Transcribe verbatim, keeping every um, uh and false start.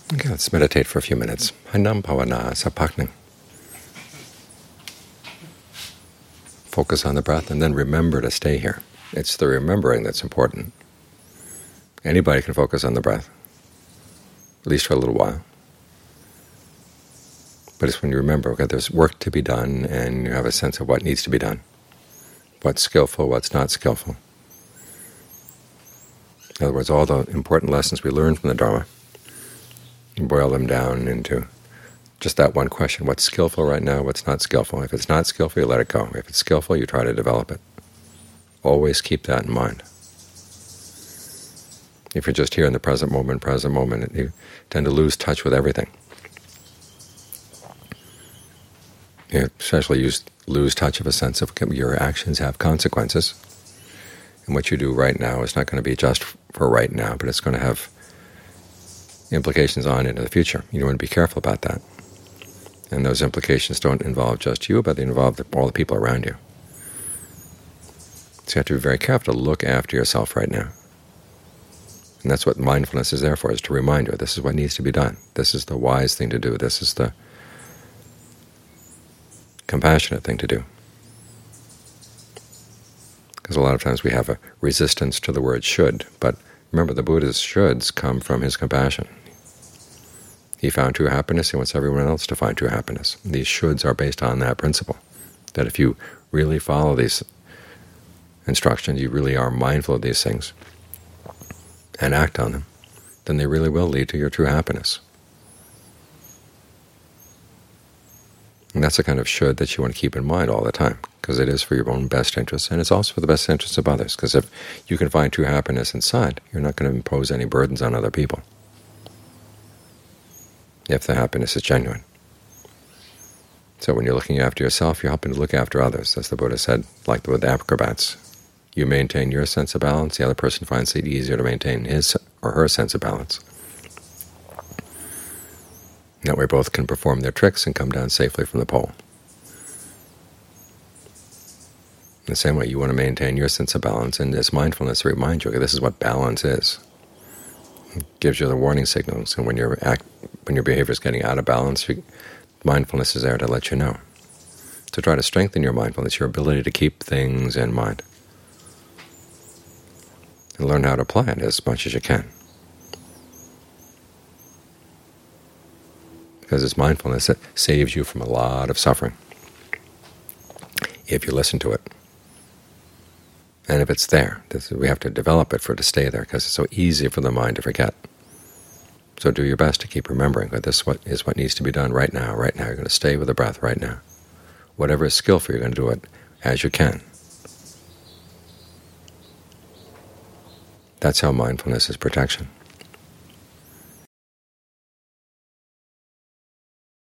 Okay, let's meditate for a few minutes. Hanam Bhavana Sapakning. Focus on the breath and then remember to stay here. It's the remembering that's important. Anybody can focus on the breath, at least for a little while. But it's when you remember, okay, there's work to be done, and you have a sense of what needs to be done, what's skillful, what's not skillful. In other words, all the important lessons we learn from the Dharma, you boil them down into just that one question: what's skillful right now, what's not skillful? If it's not skillful, you let it go. If it's skillful, you try to develop it. Always keep that in mind. If you're just here in the present moment, present moment, you tend to lose touch with everything. You especially use, lose touch of a sense of your actions have consequences, and what you do right now is not going to be just for right now, but it's going to have implications on into the future. You want to be careful about that. And those implications don't involve just you, but they involve all the people around you. So you have to be very careful to look after yourself right now. And that's what mindfulness is there for, is to remind you, this is what needs to be done. This is the wise thing to do. This is the compassionate thing to do. Because a lot of times we have a resistance to the word should, but remember, the Buddha's shoulds come from his compassion. He found true happiness. He wants everyone else to find true happiness. These shoulds are based on that principle, that if you really follow these instructions, you really are mindful of these things, and act on them, then they really will lead to your true happiness. And that's the kind of should that you want to keep in mind all the time, because it is for your own best interests, and it's also for the best interests of others, because if you can find true happiness inside, you're not going to impose any burdens on other people, if the happiness is genuine. So when you're looking after yourself, you're helping to look after others. As the Buddha said, like with acrobats, you maintain your sense of balance, the other person finds it easier to maintain his or her sense of balance. That way both can perform their tricks and come down safely from the pole. In the same way, you want to maintain your sense of balance, and this mindfulness reminds you, okay, this is what balance is. It gives you the warning signals, and when your act, when your behavior is getting out of balance, you, mindfulness is there to let you know. So try to strengthen your mindfulness, your ability to keep things in mind, and learn how to apply it as much as you can. Because it's mindfulness that saves you from a lot of suffering if you listen to it. And if it's there, this, we have to develop it for it to stay there, because it's so easy for the mind to forget. So do your best to keep remembering that this what is what needs to be done right now. Right now, you're going to stay with the breath right now. Whatever is skillful, you're going to do it as you can. That's how mindfulness is protection.